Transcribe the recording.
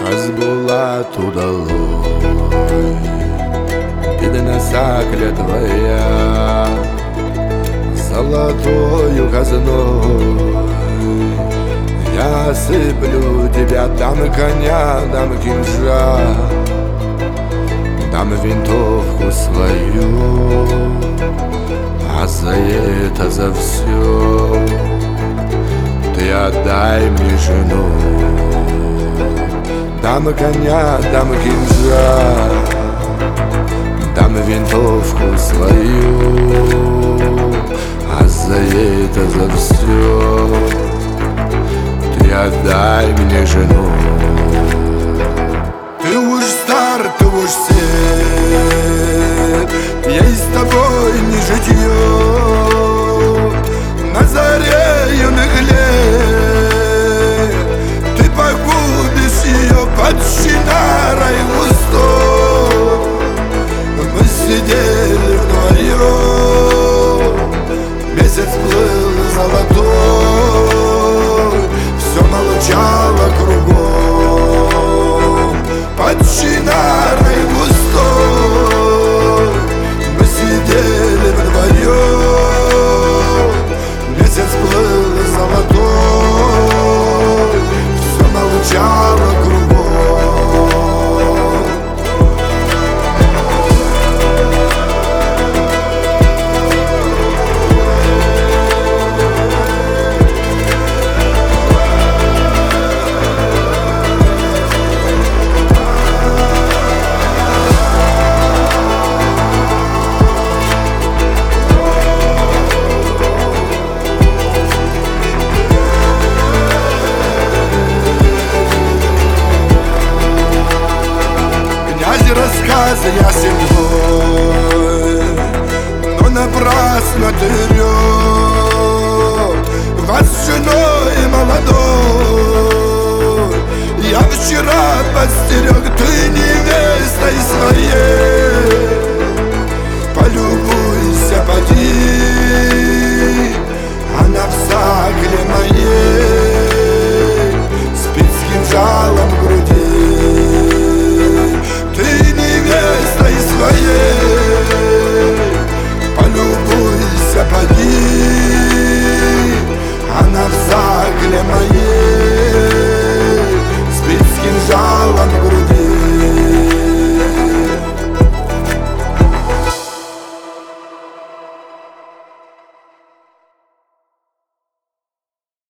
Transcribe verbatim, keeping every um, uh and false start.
Хазбулат удалой, бедна закля твоя, золотою казной. Я сыплю тебя, дам коня, дам кинжал, дам винтовку свою, а за это, за все ты отдай мне жену. Дам коня, дам кинжал, дам винтовку свою, а за это, за все ты отдай мне жену. Ты уж стар, ты уж сед, ей с тобой не житье. На заре юных лет ты погубишь ее под чинарой густой. Мы сидели вдвоем, месяц плыл золотой, все молчало кругом под чинарой густой. Мы сидели вдвоем, месяц плыл золотой, все молчало кругом. Рассказы ясен твой, но напрасно ты врёшь. Вас с женой молодой я вчера подстерег, ты невестой своей. Полюбуйся, поди, она в сакле моей спит с кинжалом в груди. Полюбуйся, поди, она в загле моей